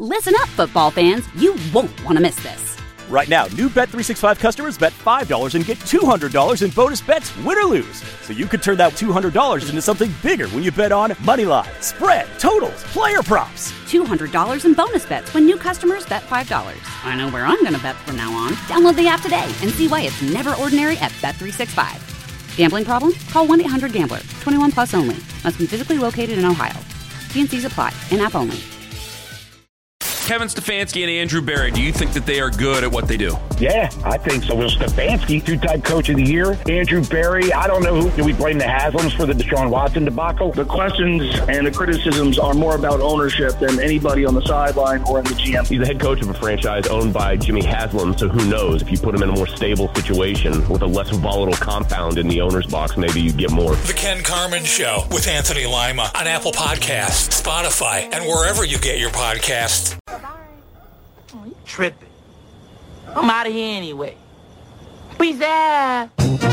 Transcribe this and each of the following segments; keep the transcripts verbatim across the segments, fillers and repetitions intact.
Listen up, football fans. You won't want to miss this. Right now, new Bet three sixty-five customers bet five dollars and get two hundred dollars in bonus bets, win or lose. So you could turn that two hundred dollars into something bigger when you bet on money line, spread, totals, player props. two hundred dollars in bonus bets when new customers bet five dollars. I know where I'm going to bet from now on. Download the app today and see why it's never ordinary at Bet three sixty-five. Gambling problem? Call one eight hundred gambler. twenty-one plus only. Must be physically located in Ohio. T and C's apply. In-app only. Kevin Stefanski and Andrew Berry, do you think that they are good at what they do? Yeah, I think so. Well, Stefanski, two-time coach of the year. Andrew Berry, I don't know who. Do we blame the Haslams for the Deshaun Watson debacle? The questions and the criticisms are more about ownership than anybody on the sideline or in the G M. He's the head coach of a franchise owned by Jimmy Haslam, so who knows? If you put him in a more stable situation with a less volatile compound in the owner's box, maybe you get more. The Ken Carman Show with Anthony Lima on Apple Podcasts, Spotify, and wherever you get your podcasts. Oh, you tripping. I'm out of here anyway. Peace out.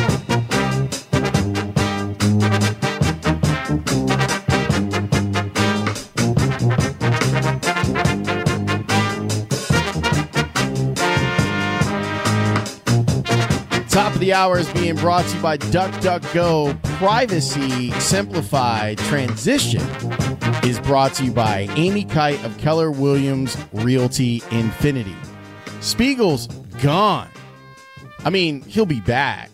Top of the hour is being brought to you by DuckDuckGo. Privacy Simplified Transition is brought to you by Amy Kite of Keller Williams Realty Infinity. Spiegel's gone. I mean, he'll be back.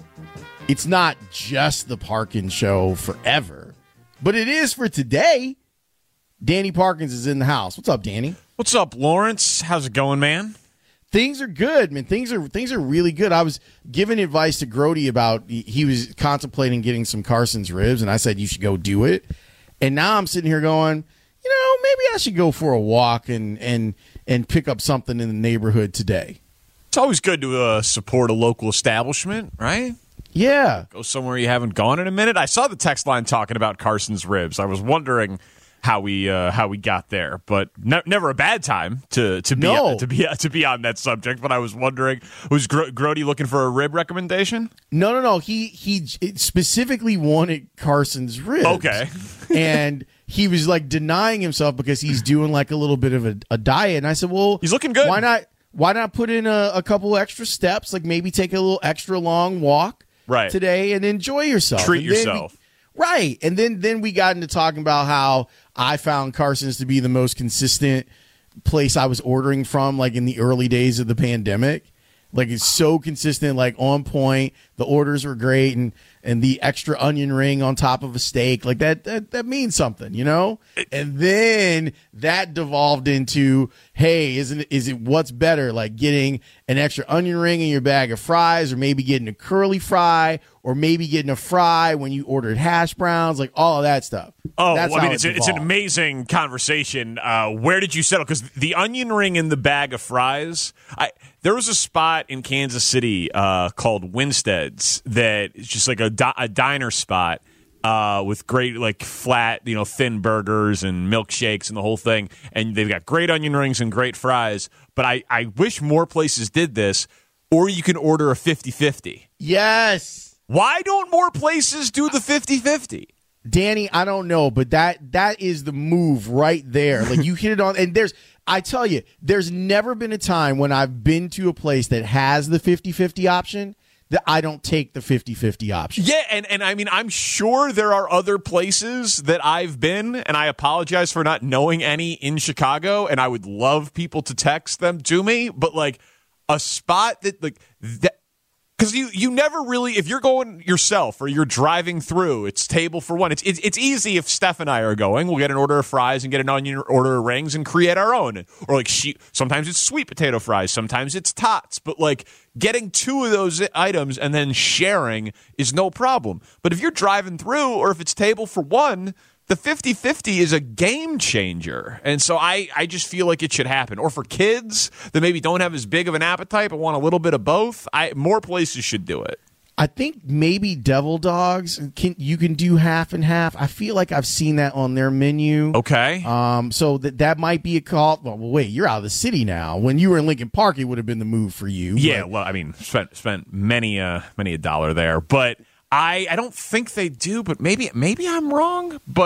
It's not just the Parkins show forever, but it is for today. Danny Parkins is in the house. What's up, Danny? What's up, Lawrence? How's it going, man? Things are good, man. Things are things are really good. I was giving advice to Grody about he was contemplating getting some Carson's ribs, and I said you should go do it. And now I'm sitting here going, you know, maybe I should go for a walk and and and pick up something in the neighborhood today. It's always good to uh, support a local establishment, right? Yeah. Go somewhere you haven't gone in a minute. I saw the text line talking about Carson's ribs. I was wondering how we uh, how we got there, but ne- never a bad time to to be no. uh, to be uh, to be on that subject. But I was wondering, was Gro- Grody looking for a rib recommendation? No, no, no. He he specifically wanted Carson's ribs. Okay, and he was like denying himself because he's doing like a little bit of a, a diet. And I said, well, he's looking good. Why not? Why not put in a, a couple extra steps? Like maybe take a little extra long walk right today and enjoy yourself. Treat and yourself. We, right. And then then we got into talking about how I found Carson's to be the most consistent place I was ordering from, like in the early days of the pandemic. Like it's so consistent, like on point. The orders were great, and and the extra onion ring on top of a steak, like that that that means something, you know. And then that devolved into, hey, isn't it, is it what's better, like getting an extra onion ring in your bag of fries, or maybe getting a curly fry, or maybe getting a fry when you ordered hash browns, like all of that stuff. Oh, That's well, I mean, it it's, a, it's an amazing conversation. Uh, where did you settle? Because the onion ring in the bag of fries, I there was a spot in Kansas City uh, called Winstead's that is just like a, di- a diner spot uh, with great, like, flat, you know, thin burgers and milkshakes and the whole thing. And they've got great onion rings and great fries. But I, I wish more places did this, or you can order a fifty-fifty. Yes. Why don't more places do the fifty-fifty? Danny, I don't know, but that that is the move right there. Like you hit it on, and there's, I tell you, there's never been a time when I've been to a place that has the fifty-fifty option that I don't take the fifty-fifty option. Yeah, and, and I mean, I'm sure there are other places that I've been, and I apologize for not knowing any in Chicago, and I would love people to text them to me, but like a spot that, like, that, because you, you never really, if you're going yourself or you're driving through, it's table for one. It's, it's it's easy if Steph and I are going. We'll get an order of fries and get an onion order of rings and create our own. Or like she, sometimes it's sweet potato fries, sometimes it's tots. But like getting two of those items and then sharing is no problem. But if you're driving through or if it's table for one, the fifty-fifty is a game changer. And so I, I just feel like it should happen. Or for kids that maybe don't have as big of an appetite but want a little bit of both, I more places should do it. I think maybe Devil Dogs, can you can do half and half. I feel like I've seen that on their menu. Okay. Um, so that that might be a call. Well, wait, you're out of the city now. When you were in Lincoln Park, it would have been the move for you. Yeah, but. well, I mean, spent spent many uh many a dollar there. But I, I don't think they do, but maybe maybe I'm wrong. But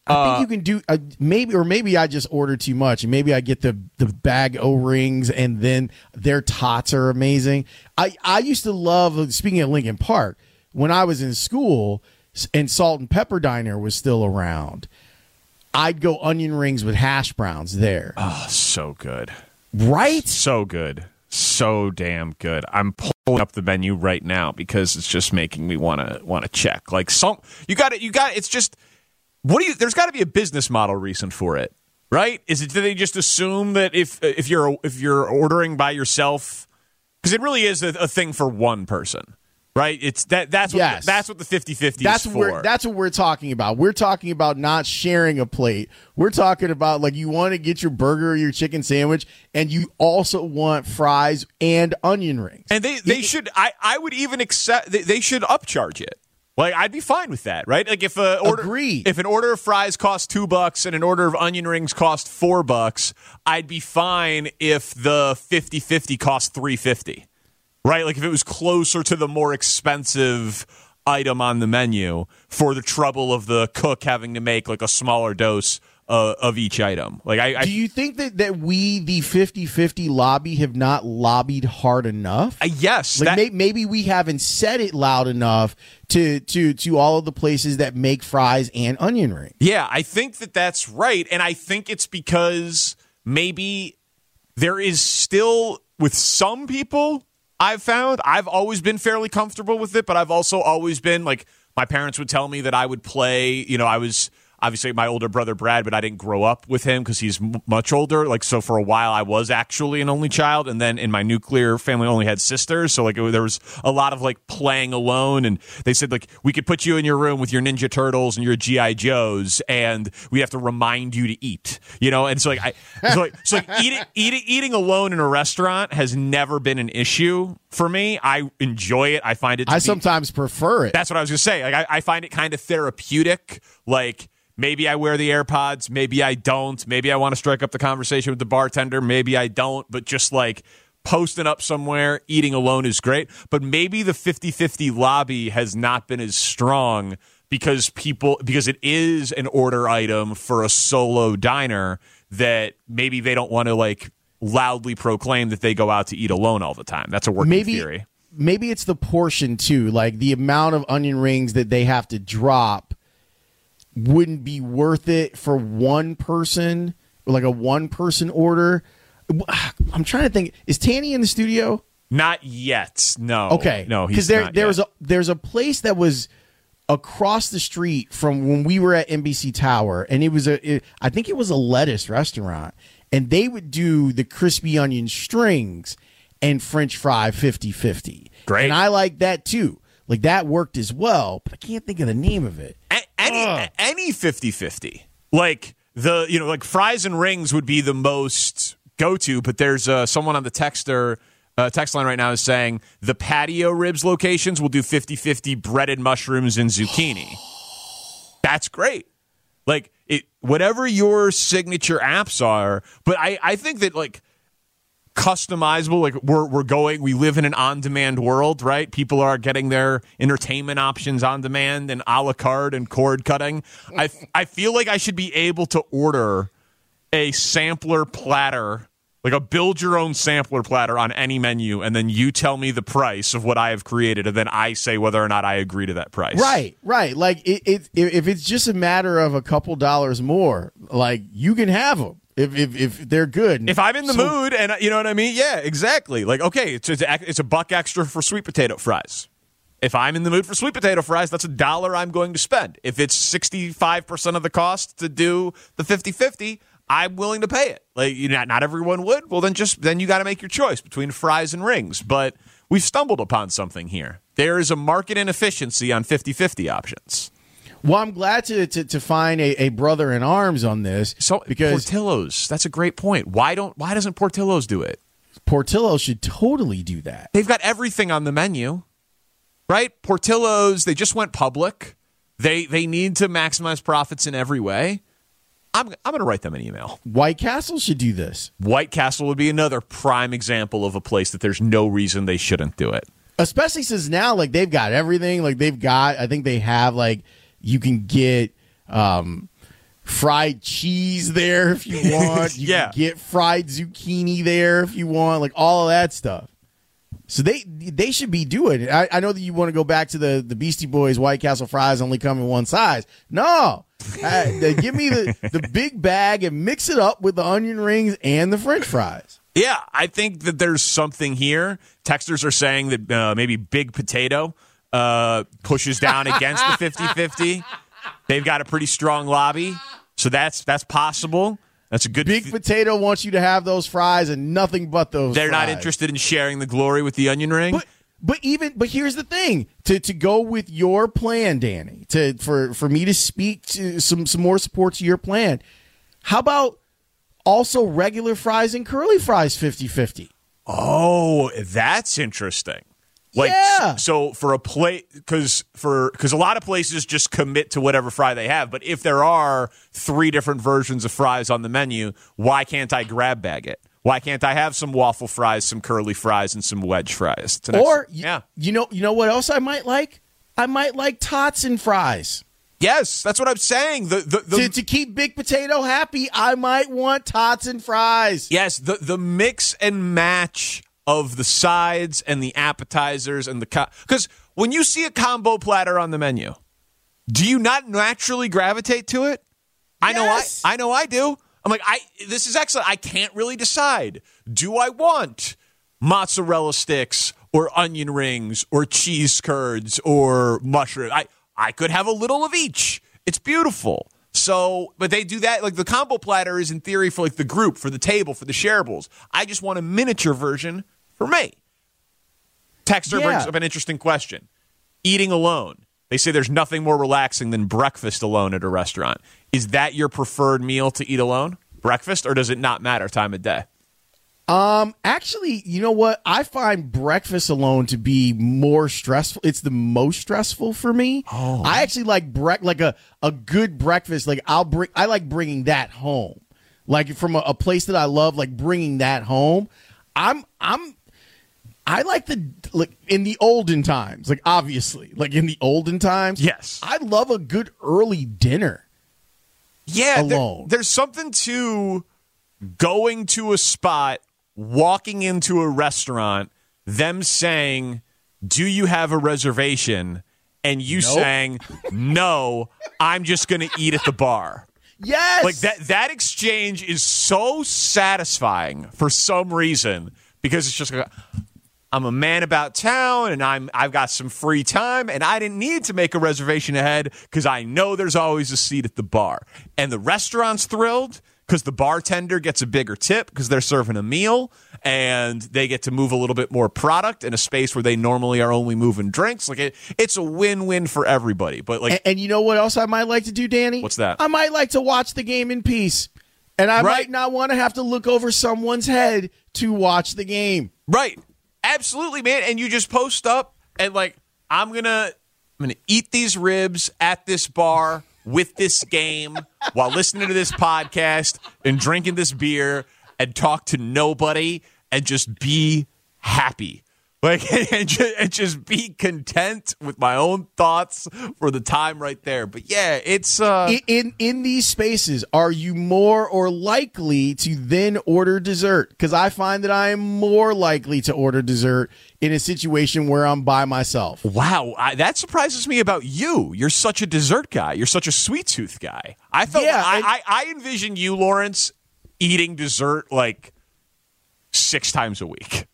I Uh, think you can do uh, maybe, or maybe I just order too much, and maybe I get the the bag O rings, and then their tots are amazing. I I used to love. Speaking of Lincoln Park, when I was in school and Salt and Pepper Diner was still around, I'd go onion rings with hash browns there. Oh, so good, right? So good, so damn good. I'm pulling up the menu right now because it's just making me want to want to check. Like some, you got it. You got it's just. What do you? There's got to be a business model reason for it, right? Is it? Do they just assume that if if you're if you're ordering by yourself, because it really is a, a thing for one person, right? It's that that's what yes. the, that's what the fifty-fifty that's is what for. We're, that's what we're talking about. We're talking about not sharing a plate. We're talking about like you want to get your burger or your chicken sandwich, and you also want fries and onion rings. And they they it, should. I I would even accept. They, they should upcharge it. Like, I'd be fine with that, right? Like, if a order, Agreed. if an order of fries cost two bucks and an order of onion rings cost four bucks, I'd be fine if the fifty-fifty cost three fifty, right? Like, if it was closer to the more expensive item on the menu for the trouble of the cook having to make, like, a smaller dose uh, of each item. Like, I, I do you think that, that we, the fifty-fifty lobby, have not lobbied hard enough? Uh, yes. Like that, may, maybe we haven't said it loud enough to to to all of the places that make fries and onion rings. Yeah, I think that that's right. And I think it's because maybe there is still, with some people, I've found, I've always been fairly comfortable with it, but I've also always been, like, my parents would tell me that I would play, you know, I was obviously my older brother Brad, but I didn't grow up with him because he's m- much older. Like, so for a while I was actually an only child, and then in my nuclear family I only had sisters. So like it, there was a lot of like playing alone, and they said like we could put you in your room with your Ninja Turtles and your G I Joes, and we have to remind you to eat. You know, and so like I so like so like eating eating eating alone in a restaurant has never been an issue for me. I enjoy it. I find it. To I be, sometimes prefer it. That's what I was gonna say. Like I, I find it kind of therapeutic. Like. Maybe I wear the AirPods. Maybe I don't. Maybe I want to strike up the conversation with the bartender. Maybe I don't. But just like posting up somewhere, eating alone is great. But maybe the fifty-fifty lobby has not been as strong because people because it is an order item for a solo diner that maybe they don't want to like loudly proclaim that they go out to eat alone all the time. That's a working maybe, theory. Maybe it's the portion too, like the amount of onion rings that they have to drop wouldn't be worth it for one person, like a one person order. I'm trying to think. Is Tanny in the studio? Not yet. No. Okay. No, he's because there not there yet. was a there's a place that was across the street from when we were at N B C Tower, and it was a it, I think it was a lettuce restaurant, and they would do the crispy onion strings and French fry fifty-fifty. Great. And I like that too. Like that worked as well, but I can't think of the name of it. A- any Ugh. any fifty-fifty. Like the you know like fries and rings would be the most go-to, but there's uh, someone on the texter uh, text line right now is saying the patio ribs locations will do fifty-fifty breaded mushrooms and zucchini. That's great. Like it whatever your signature apps are, but I I think that like customizable, like we're we're going we live in an on-demand world, right? People are getting their entertainment options on demand and a la carte and cord cutting. I I feel like I should be able to order a sampler platter, like a build your own sampler platter on any menu, and then you tell me the price of what I have created, and then I say whether or not I agree to that price. Right, right. Like it, it if it's just a matter of a couple dollars more, like you can have them. If, if if they're good. If I'm in the so, mood and you know what I mean? Yeah, exactly. Like, okay, it's, it's, a, it's a buck extra for sweet potato fries. If I'm in the mood for sweet potato fries, that's a dollar I'm going to spend. If it's sixty-five percent of the cost to do the fifty-fifty, I'm willing to pay it. Like, you know, not, not everyone would. Well, then just then you got to make your choice between fries and rings. But we've stumbled upon something here. There is a market inefficiency on fifty-fifty options. Well, I'm glad to to, to find a, a brother in arms on this. So because Portillo's, that's a great point. Why don't why doesn't Portillo's do it? Portillo's should totally do that. They've got everything on the menu, right? Portillo's, they just went public. They they need to maximize profits in every way. I'm I'm going to write them an email. White Castle should do this. White Castle would be another prime example of a place that there's no reason they shouldn't do it. Especially since now, like they've got everything. Like they've got, I think they have like. You can get um, fried cheese there if you want. You yeah. can get fried zucchini there if you want, like all of that stuff. So they they should be doing it. I, I know that you want to go back to the, the Beastie Boys White Castle fries only come in one size. No. uh, they give me the, the big bag and mix it up with the onion rings and the French fries. Yeah, I think that there's something here. Texters are saying that uh, maybe Big Potato uh, pushes down against the fifty-fifty. They've got a pretty strong lobby, so that's that's possible. That's a good Big th- Potato wants you to have those fries and nothing but those They're fries. not interested in sharing the glory with the onion ring. But, but even but here's the thing. To to go with your plan, Danny, to for, for me to speak to some, some more support to your plan, how about also regular fries and curly fries fifty-fifty? Oh, that's interesting. Like, yeah. So for a plate, because for because a lot of places just commit to whatever fry they have. But if there are three different versions of fries on the menu, why can't I grab bag it? Why can't I have some waffle fries, some curly fries, and some wedge fries? Or yeah, you know, you know what else I might like? I might like tots and fries. Yes, that's what I'm saying. The, the, the to, to keep Big Potato happy, I might want tots and fries. Yes, the the mix and match of the sides and the appetizers and the because co- when you see a combo platter on the menu, do you not naturally gravitate to it? I Yes. know I I know I do. I'm like, I this is excellent. I can't really decide. Do I want mozzarella sticks or onion rings or cheese curds or mushroom? I I could have a little of each. It's beautiful. So, but they do that, like the combo platter is in theory for like the group, for the table, for the shareables. I just want a miniature version for me. Texter Yeah. brings up an interesting question. Eating alone. They say there's nothing more relaxing than breakfast alone at a restaurant. Is that your preferred meal to eat alone? Breakfast, or does it not matter time of day? Um, actually, you know what? I find breakfast alone to be more stressful. It's the most stressful for me. Oh. I actually like bre- like a, a good breakfast. Like I'll bring, I like bringing that home, like from a, a place that I love, like bringing that home. I'm, I'm, I like the, like in the olden times, like obviously, like in the olden times. Yes. I love a good early dinner. Yeah. there- Alone. there's something to going to a spot, walking into a restaurant, them saying, "Do you have a reservation?" And you Nope. saying, "No, I'm just going to eat at the bar." Yes. Like that that exchange is so satisfying for some reason, because it's just like, I'm a man about town and I'm I've got some free time and I didn't need to make a reservation ahead because I know there's always a seat at the bar. And the restaurant's thrilled because the bartender gets a bigger tip because they're serving a meal and they get to move a little bit more product in a space where they normally are only moving drinks. Like it, it's a win-win for everybody. But like, and, and you know what else I might like to do, Danny? What's that? I might like to watch the game in peace. And I Right. might not want to have to look over someone's head to watch the game. Right. Absolutely, man. And you just post up and like, I'm gonna I'm gonna eat these ribs at this bar with this game while listening to this podcast and drinking this beer and talk to nobody and just be happy. Like and just, and just be content with my own thoughts for the time right there. But yeah, it's uh In, in in these spaces, are you more or likely to then order dessert? Because I find that I am more likely to order dessert in a situation where I'm by myself. Wow, I, that surprises me about you. You're such a dessert guy. You're such a sweet tooth guy. I thought Yeah, I, and- I, I envision you, Lawrence, eating dessert like six times a week.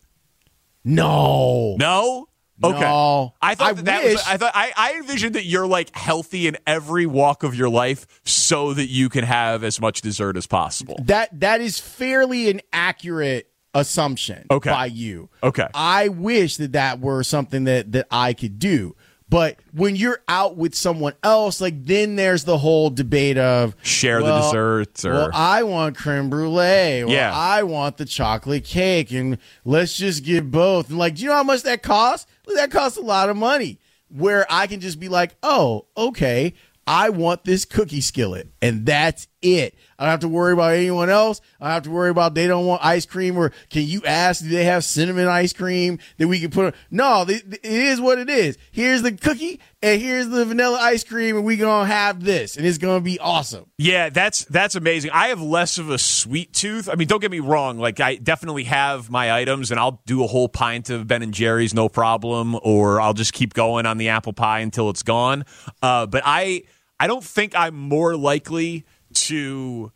No. No? Okay. No. I thought I that, that wish. was I thought I, I envisioned that you're like healthy in every walk of your life so that you can have as much dessert as possible. That that is fairly an accurate assumption Okay. by you. Okay. I wish that that were something that that I could do. But when you're out with someone else, like then there's the whole debate of Share the well, desserts or well, I want creme brulee. Or Yeah. I want the chocolate cake, and let's just get both. And like, do you know how much that costs? Well, that costs a lot of money. Where I can just be like, oh, okay, I want this cookie skillet, and that's it. I don't have to worry about anyone else. I don't have to worry about they don't want ice cream, or can you ask, do they have cinnamon ice cream that we can put? No, it, it is what it is. Here's the cookie and here's the vanilla ice cream, and we going to have this, and it's going to be awesome. Yeah, that's that's amazing. I have less of a sweet tooth. I mean, don't get me wrong. Like, I definitely have my items, and I'll do a whole pint of Ben and Jerry's, no problem, or I'll just keep going on the apple pie until it's gone. Uh, but I I don't think I'm more likely to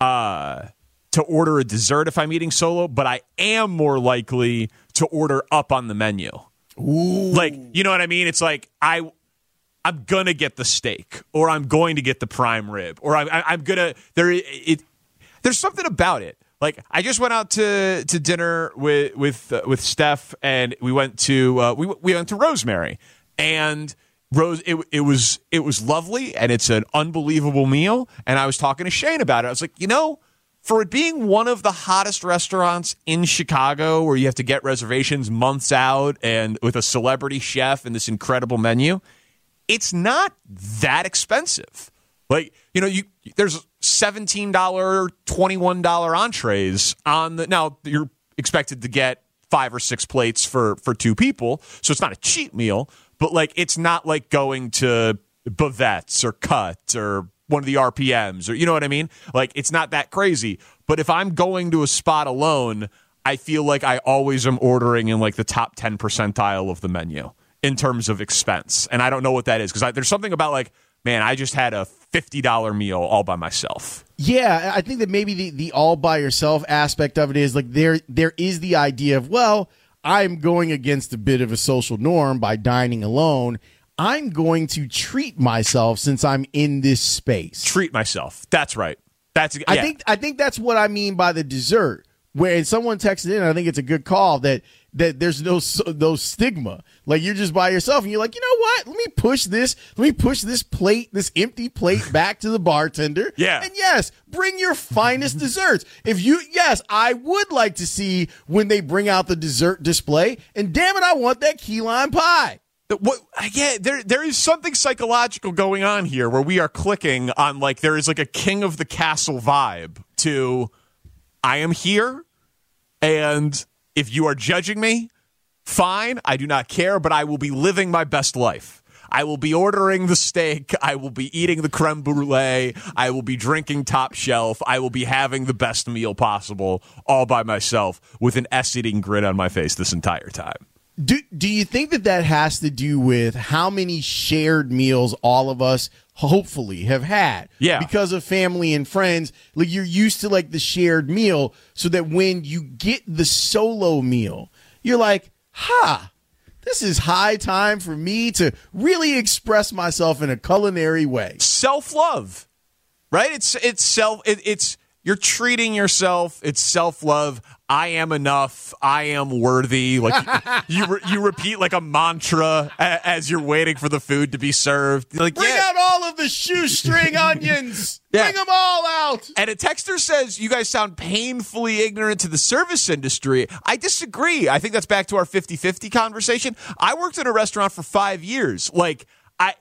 uh, to order a dessert if I'm eating solo, but I am more likely to order up on the menu. Ooh. Like, you know what I mean? It's like I I'm gonna get the steak, or I'm going to get the prime rib, or I'm I'm gonna there it. There's something about it. Like, I just went out to, to dinner with with uh, with Steph, and we went to uh, we we went to Rosemary, and Rose it it was it was lovely, and it's an unbelievable meal. And I was talking to Shane about it. I was like, you know, for it being one of the hottest restaurants in Chicago, where you have to get reservations months out, and with a celebrity chef and this incredible menu, it's not that expensive. Like, you know, you there's seventeen dollars, twenty-one dollars entrees on the. Now, you're expected to get five or six plates for, for two people, so it's not a cheap meal, but, like, it's not like going to Bavette's or Cut or one of the R P Ms, or, you know what I mean? Like, it's not that crazy. But if I'm going to a spot alone, I feel like I always am ordering in, like, the top ten percentile of the menu in terms of expense. And I don't know what that is, because there's something about, like, man, I just had a fifty dollars meal all by myself. Yeah, I think that maybe the, the all by yourself aspect of it is, like, there there is the idea of, well, I'm going against a bit of a social norm by dining alone. I'm going to treat myself since I'm in this space. Treat myself. That's right. That's yeah. I think I think that's what I mean by the dessert. Where someone texted in, I think it's a good call that that there's no no stigma. Like, you're just by yourself, and you're like, you know what? Let me push this. Let me push this plate, this empty plate, back to the bartender. Yeah. And yes, bring your finest desserts. If you, yes, I would like to see when they bring out the dessert display. And damn it, I want that key lime pie. What? Yeah, there there is something psychological going on here where we are clicking on, like, there is like a king of the castle vibe to, I am here, and if you are judging me, fine, I do not care, but I will be living my best life. I will be ordering the steak. I will be eating the creme brulee. I will be drinking top shelf. I will be having the best meal possible all by myself with an S-eating grin on my face this entire time. Do do you think that that has to do with how many shared meals all of us hopefully have had? Yeah. Because of family and friends, like, you're used to, like, the shared meal, so that when you get the solo meal, you're like, ha, this is high time for me to really express myself in a culinary way. Self-love, right? It's it's self. It, it's you're treating yourself. It's self-love. I am enough. I am worthy. Like, you, re- you repeat like a mantra a- as you're waiting for the food to be served. Like, bring yeah. out all of the shoestring onions. Yeah. Bring them all out. And a texter says, you guys sound painfully ignorant to the service industry. I disagree. I think that's back to our fifty-fifty conversation. I worked in a restaurant for five years. Like, I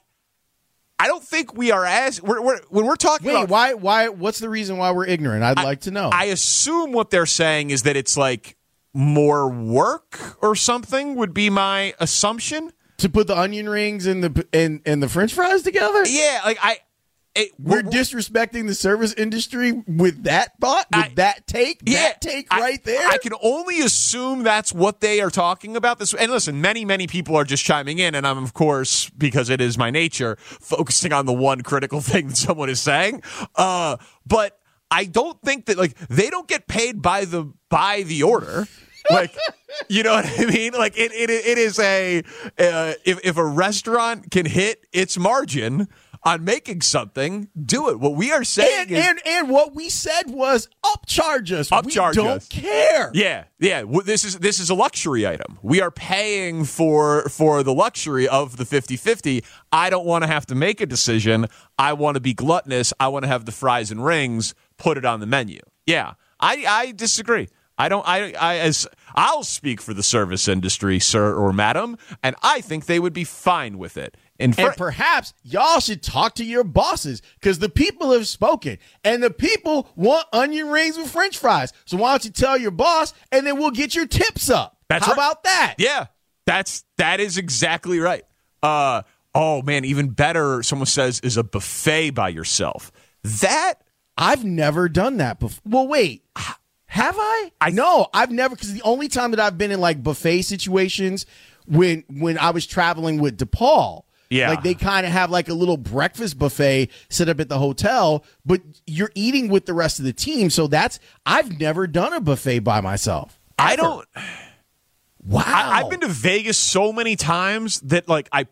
I don't think we are as we're, we're, when we're talking Wait, about why why what's the reason why we're ignorant? I'd I, like to know. I assume what they're saying is that it's like more work or something would be my assumption. To put the onion rings and the and, and the French fries together? Yeah, like I it, we're, we're disrespecting the service industry with that thought, with I, that take, yeah, that take I, right there. I can only assume that's what they are talking about. This, and listen, many, many people are just chiming in, and I'm, of course, because it is my nature, focusing on the one critical thing that someone is saying. Uh, but I don't think that, like, they don't get paid by the by the order. Like, you know what I mean? Like, it it it is a uh, if if a restaurant can hit its margin on making something, do it. What we are saying and, is, and and what we said was upcharge us. Upcharge we don't us. care. Yeah, yeah. This is this is a luxury item. We are paying for for the luxury of the fifty-fifty. I don't want to have to make a decision. I want to be gluttonous. I want to have the fries and rings. Put it on the menu. Yeah, I I disagree. I don't. I. I. As I'll speak for the service industry, sir or madam, and I think they would be fine with it. And, for- and perhaps y'all should talk to your bosses because the people have spoken and the people want onion rings with French fries. So why don't you tell your boss and then we'll get your tips up? That's How right. about that? Yeah, that's that is exactly right. Uh, oh man, even better. Someone says is a buffet by yourself. That I've never done that before. Well, wait, have I? I know I've never because the only time that I've been in like buffet situations when when I was traveling with DePaul. Yeah. Like they kind of have like a little breakfast buffet set up at the hotel, but you're eating with the rest of the team. So that's, I've never done a buffet by myself. I don't. Wow. I, I've been to Vegas so many times that like I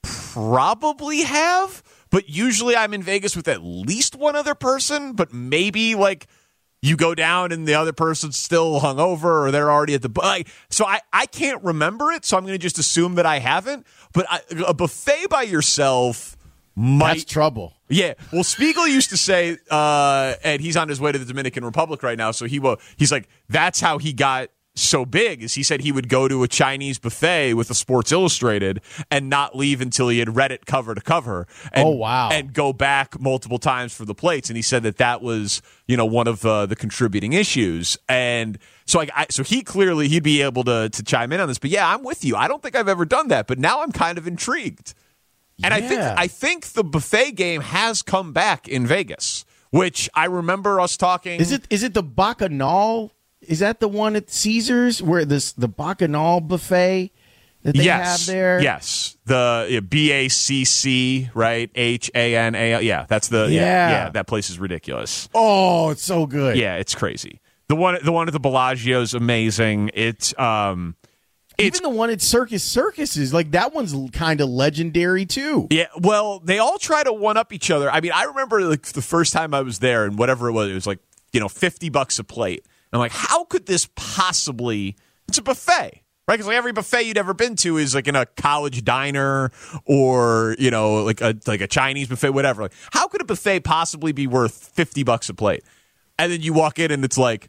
probably have, but usually I'm in Vegas with at least one other person, but maybe like you go down and the other person's still hungover or they're already at the like, so I, I can't remember it, so I'm going to just assume that I haven't. But I, a buffet by yourself might That's trouble. Yeah. Well, Spiegel used to say, uh, and he's on his way to the Dominican Republic right now, so he will. He's like, that's how he got so big. Is he said he would go to a Chinese buffet with a Sports Illustrated and not leave until he had read it cover to cover. And, oh wow! And go back multiple times for the plates. And he said that that was, you know, one of uh, the contributing issues. And so, I, I, so he clearly he'd be able to to chime in on this. But yeah, I'm with you. I don't think I've ever done that. But now I'm kind of intrigued. And yeah. I think I think the buffet game has come back in Vegas, which I remember us talking. Is it is it the Bacchanal? Is that the one at Caesars where this the Bacchanal buffet that they yes. have there? Yes, the yeah, B A C C, right? H A N A L. Yeah, that's the yeah. Yeah. yeah. That place is ridiculous. Oh, it's so good. Yeah, it's crazy. The one the one at the Bellagio is amazing. It's um. It's, Even the one at Circus Circus is like that one's kind of legendary too. Yeah, well, they all try to one up each other. I mean, I remember like the first time I was there, and whatever it was, it was like you know fifty bucks a plate. And I'm like, how could this possibly? It's a buffet, right? Because like every buffet you'd ever been to is like in a college diner or you know like a like a Chinese buffet, whatever. Like, how could a buffet possibly be worth fifty bucks a plate? And then you walk in and it's like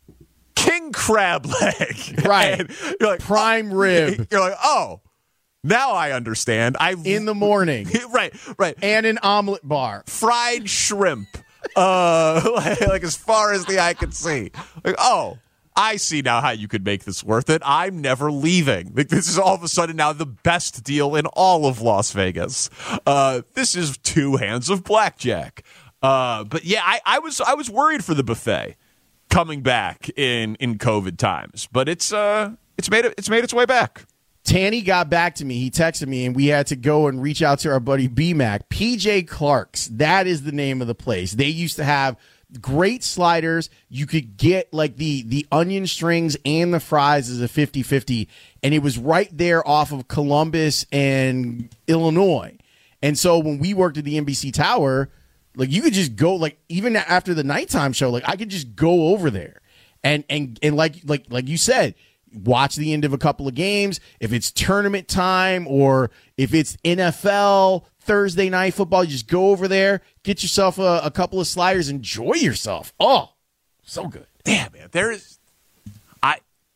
king crab leg, right? And you're like prime oh, rib. You're like, oh, now I understand. I in the morning, right, right, and an omelet bar, fried shrimp, uh, like, like as far as the eye could see. Like, oh, I see now how you could make this worth it. I'm never leaving. Like, this is all of a sudden now the best deal in all of Las Vegas. Uh, this is two hands of blackjack. Uh, but yeah, I, I was I was worried for the buffet coming back in, in COVID times, but it's uh it's made it, it's made its way back. Tanny got back to me. He texted me, and we had to go and reach out to our buddy B-Mac. P J Clark's, that is the name of the place. They used to have great sliders. You could get like the the onion strings and the fries as a fifty-fifty, and it was right there off of Columbus and Illinois. And so when we worked at the N B C Tower, like you could just go, like even after the nighttime show, like I could just go over there and and and like like like you said, watch the end of a couple of games. If it's tournament time or if it's N F L Thursday night football, you just go over there, get yourself a, a couple of sliders, enjoy yourself. Oh, so good. Damn, man. There's I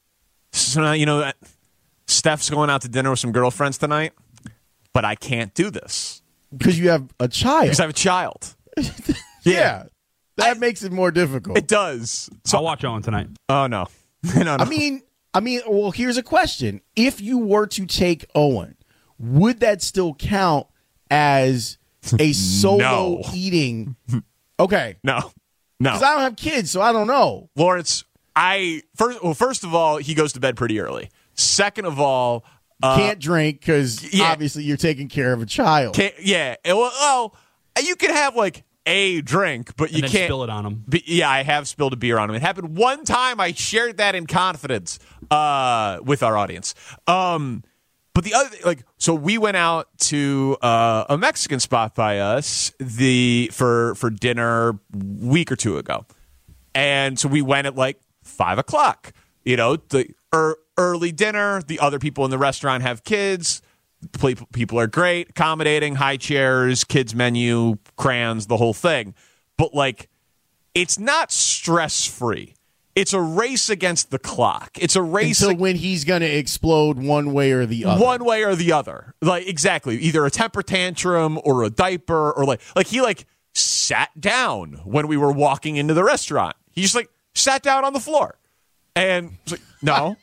so now, you know, Steph's going out to dinner with some girlfriends tonight, but I can't do this because you have a child. Because I have a child. yeah. yeah. That I, makes it more difficult. It does. So I'll watch Owen tonight. Oh no. no, no. I mean, I mean, well, here's a question. If you were to take Owen, would that still count as a solo no. eating? Okay. No. No. Because I don't have kids, so I don't know. Lawrence, I first well, first of all, he goes to bed pretty early. Second of all, uh, can't drink because yeah. obviously you're taking care of a child. Can't, yeah. Well, well, you can have like a drink, but you and then can't spill it on him. Be, yeah, I have spilled a beer on him. It happened one time. I shared that in confidence uh, with our audience. Um, but the other, like, so we went out to uh, a Mexican spot by us the for for dinner a week or two ago, and so we went at like five o'clock. You know, the er, early dinner. The other people in the restaurant have kids. People are great, accommodating, high chairs, kids menu, crayons, the whole thing. But like, it's not stress free. it's a race against the clock. It's a race until ag- when he's going to explode one way or the other. One way or the other. Like exactly, either a temper tantrum or a diaper or like like he like sat down when we were walking into the restaurant. He just like sat down on the floor. And it's like, no.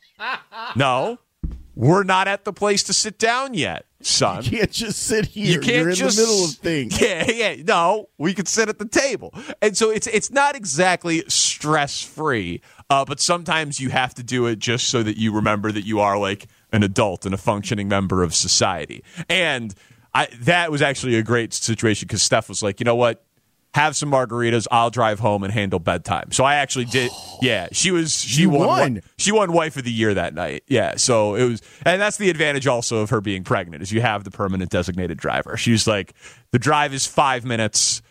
no. We're not at the place to sit down yet, son. You can't just sit here. You can't You're in just, the middle of things. Yeah, yeah. No, we could sit at the table. And so it's it's not exactly stress-free, uh, but sometimes you have to do it just so that you remember that you are like an adult and a functioning member of society. And I, that was actually a great situation because Steph was like, you know what? Have some margaritas. I'll drive home and handle bedtime. So I actually did. Yeah, she was. She You won. won. She won wife of the year that night. Yeah, so it was, and that's the advantage also of her being pregnant is you have the permanent designated driver. She's like, the drive is five minutes.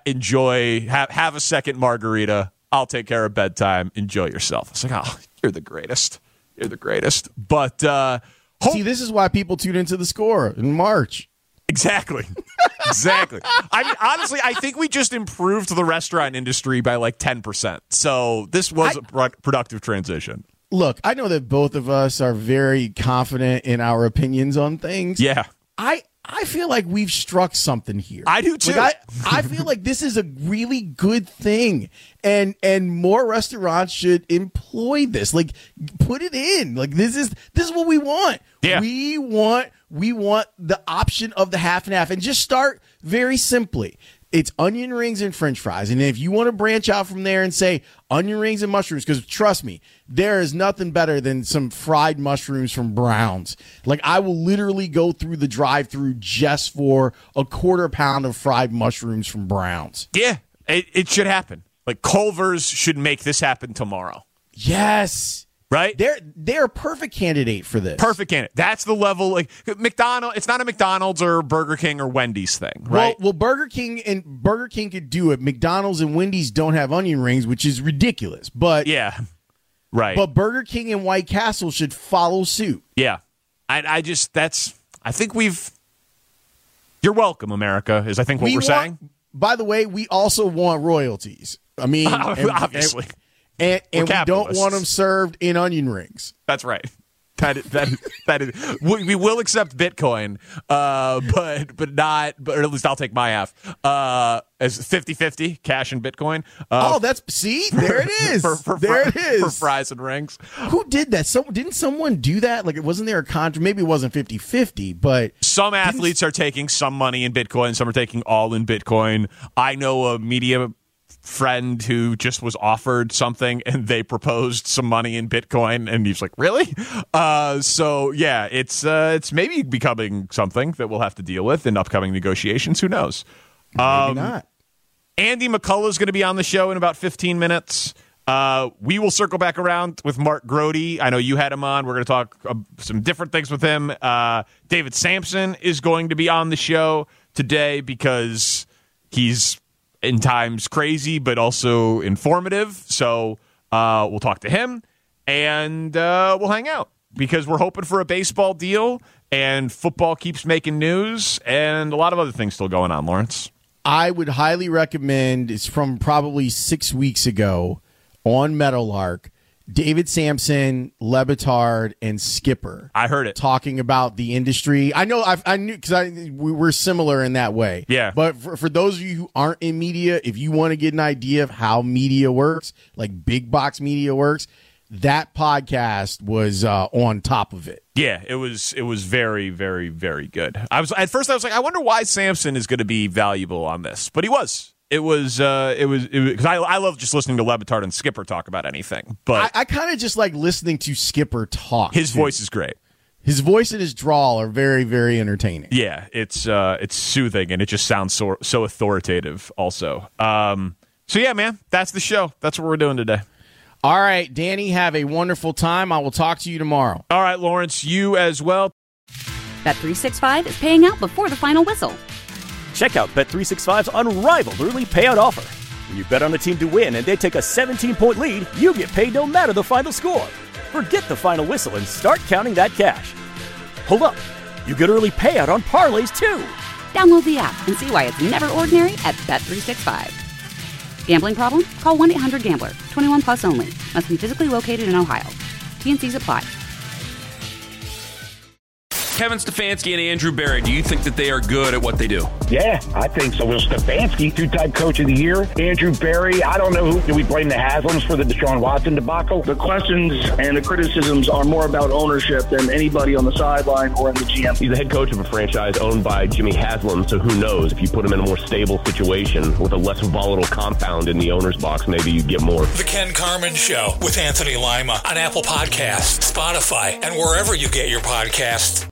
Enjoy. Have have a second margarita. I'll take care of bedtime. Enjoy yourself. I was like, oh, you're the greatest. You're the greatest. But uh, hope- see, this is why people tune into the Score in March. Exactly. Exactly. I mean, honestly, I think we just improved the restaurant industry by like ten percent. So this was I, a pro- productive transition. Look, I know that both of us are very confident in our opinions on things. Yeah. I I feel like we've struck something here. I do too. Like I, I feel like this is a really good thing. And and more restaurants should employ this. Like put it in. Like this is this is what we want. Yeah. We want we want the option of the half and half. And just start very simply. It's onion rings and French fries. And if you want to branch out from there and say onion rings and mushrooms, because trust me, there is nothing better than some fried mushrooms from Brown's. Like I will literally go through the drive-thru just for a quarter pound of fried mushrooms from Brown's. Yeah, it, it should happen. Like Culver's should make this happen tomorrow. Yes. Right? They're they're a perfect candidate for this. Perfect candidate. That's the level. Like McDonald's, it's not a McDonald's or Burger King or Wendy's thing, right? Well, well, Burger King and Burger King could do it. McDonald's and Wendy's don't have onion rings, which is ridiculous. But yeah, right. But Burger King and White Castle should follow suit. Yeah, I, I just that's. I think we've. You're welcome, America. Is I think what we we're want, saying. By the way, we also want royalties. I mean, obviously. And, And, and we don't want them served in onion rings. That's right. That is, that is, that is, we, we will accept Bitcoin, uh, but but not. But or at least I'll take my half uh, as fifty-fifty cash and Bitcoin. Uh, oh, that's see, there it is. for, for, there fr- it is for fries and rings. Who did that? So didn't someone do that? Like, it wasn't there a contract? Maybe it wasn't fifty-fifty, but some athletes are taking some money in Bitcoin. Some are taking all in Bitcoin. I know a media friend who just was offered something and they proposed some money in Bitcoin and he's like, really? Uh, so yeah, it's uh, it's maybe becoming something that we'll have to deal with in upcoming negotiations. Who knows? Maybe um, not. Andy McCullough is going to be on the show in about fifteen minutes. Uh, we will circle back around with Mark Grody. I know you had him on. We're going to talk uh, some different things with him. Uh, David Sampson is going to be on the show today because he's in times crazy, but also informative. So uh, we'll talk to him, and uh, we'll hang out because we're hoping for a baseball deal, and football keeps making news, and a lot of other things still going on, Lawrence. I would highly recommend, it's from probably six weeks ago on Meadowlark, David Sampson, Le Batard, and Skipper. I heard it. Talking about the industry. I know, I've, I knew, because I we were similar in that way. Yeah. But for, for those of you who aren't in media, if you want to get an idea of how media works, like big box media works, that podcast was uh, on top of it. Yeah, it was it was very, very, very good. I was at first I was like, I wonder why Sampson is going to be valuable on this, but he was. It was uh, it was because I I love just listening to Le Batard and Skipper talk about anything. But I, I kind of just like listening to Skipper talk. His too. voice is great. His voice and his drawl are very, very entertaining. Yeah, it's uh, it's soothing and it just sounds so so authoritative. Also, um, so yeah, man, that's the show. That's what we're doing today. All right, Danny, have a wonderful time. I will talk to you tomorrow. All right, Lawrence, you as well. Bet three sixty-five is paying out before the final whistle. Check out Bet three sixty-five's unrivaled early payout offer. When you bet on a team to win and they take a seventeen-point lead, you get paid no matter the final score. Forget the final whistle and start counting that cash. Hold up. You get early payout on parlays, too. Download the app and see why it's never ordinary at Bet three sixty-five. Gambling problem? Call one eight hundred gambler. twenty-one plus only. Must be physically located in Ohio. T and Cs apply. Kevin Stefanski and Andrew Berry, do you think that they are good at what they do? Yeah, I think so. Will Stefanski, two-time coach of the year. Andrew Berry, I don't know who. Do we blame the Haslams for the Deshaun Watson debacle? The questions and the criticisms are more about ownership than anybody on the sideline or in the G M. He's the head coach of a franchise owned by Jimmy Haslam, so who knows? If you put him in a more stable situation with a less volatile compound in the owner's box, maybe you'd get more. The Ken Carman Show with Anthony Lima on Apple Podcasts, Spotify, and wherever you get your podcasts.